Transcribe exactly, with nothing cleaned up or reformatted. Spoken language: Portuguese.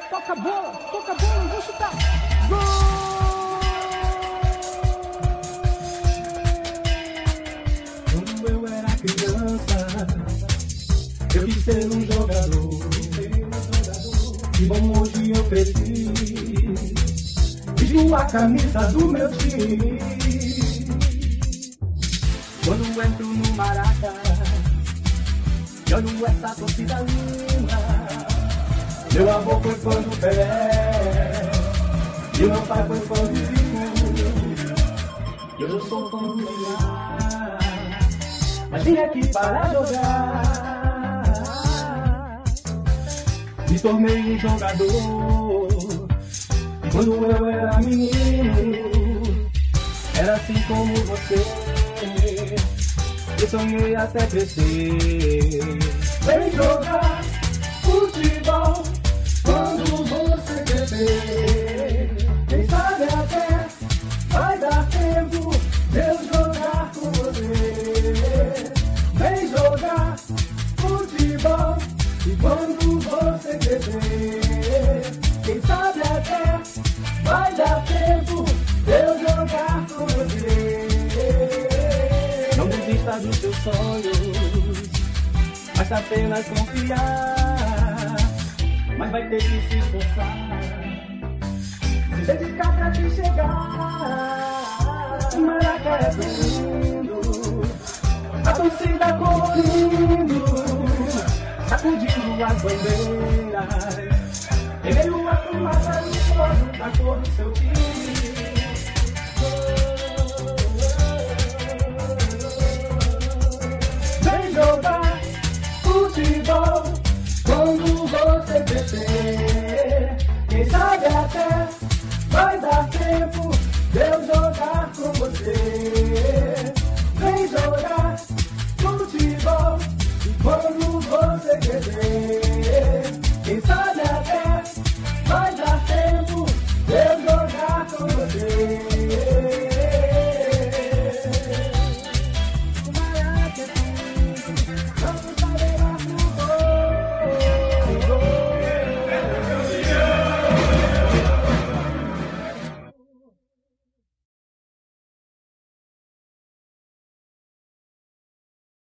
Toca a bola, toca a bola, vou chutar. Gol! Quando eu era criança, eu quis ser um jogador. Que bom, hoje eu cresci, visto a camisa do meu time. Quando entro no Maraca e olho essa torcida linda, meu avô foi fã do Pelé e meu pai foi fã do Zico. Eu sou fã do Neymar, mas vim aqui para jogar. Me tornei um jogador quando eu era menino. Era assim como você, eu sonhei até crescer. Vem jogar futebol quando você crescer. Quem sabe até vai dar tempo de eu jogar com você. Vem jogar futebol e quando você crescer, quem sabe até vai dar tempo de eu jogar com você. Não desista dos seus sonhos, basta apenas confiar. Mas vai ter que se esforçar, se dedicar pra te chegar. Maraca é lindo, a torcida correndo, sacudindo as bandeiras.